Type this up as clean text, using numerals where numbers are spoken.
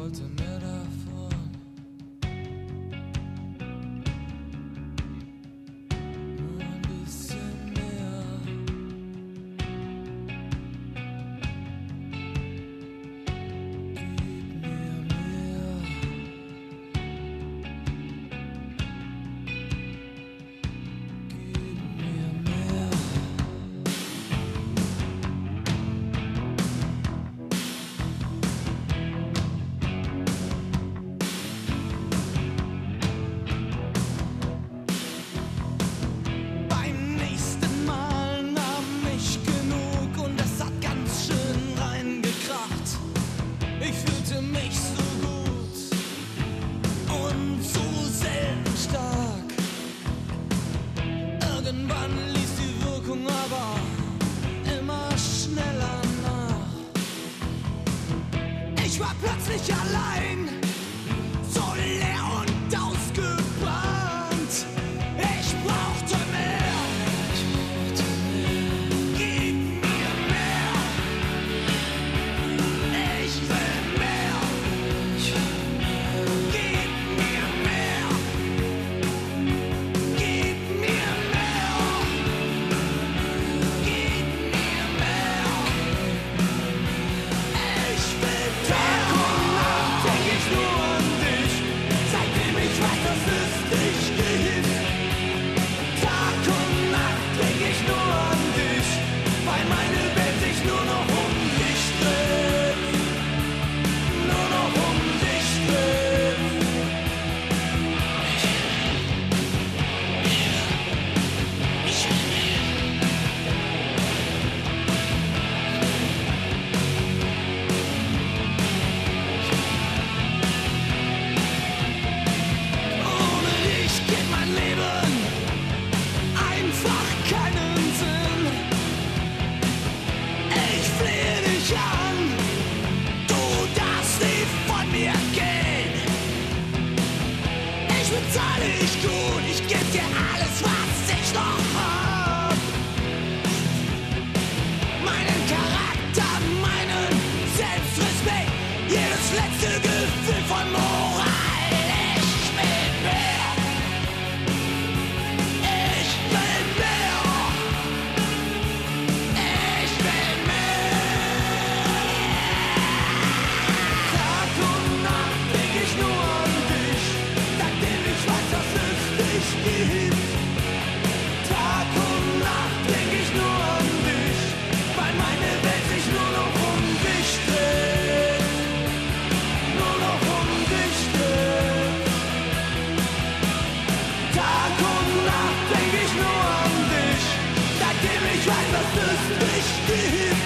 wollte mehr davon. Nur ein bisschen mehr. Gib mir mehr. Gib mir mehr. Beim nächsten Mal nahm ich genug und es hat ganz schön reingekracht. Ich fühlte mich so gut und so selten stark. Irgendwann ließ die Wirkung aber immer schneller nach. Ich war plötzlich allein, so leer und ausgebrannt. Ich brauchte mehr. Gib mir mehr. Ich will mehr. Gib mir mehr. Gib mir mehr. Gib mir mehr. Ich will Tag und Nacht denk ich nur an dich. Seitdem ich weiß, dass es dich gibt. Tag und Nacht denk ich nur an dich, weil meine Welt sich nur noch um dich dreht. Nur noch um dich dreht. Ich will mehr. Ohne dich geht mein Leben einfach keinen Sinn. Ich flehe dich an, du darfst nie von mir gehen. Ich bezahle dich gut, ich geb dir alles, was ich noch hab. Meinen Charakter, meinen Selbstrespekt, jedes letzte Gefühl von Moral. Ich will mehr. Ich will mehr. Ich will mehr. Tag und Nacht denk ich nur an dich, seitdem ich weiß, dass es dich gibt. Tag und Nacht denk ich nur an dich, weil meine Welt sich nur noch um dich dreht. Nur noch um dich dreht. Tag und Nacht denk ich nur an dich, seitdem ich weiß, dass es dich gibt.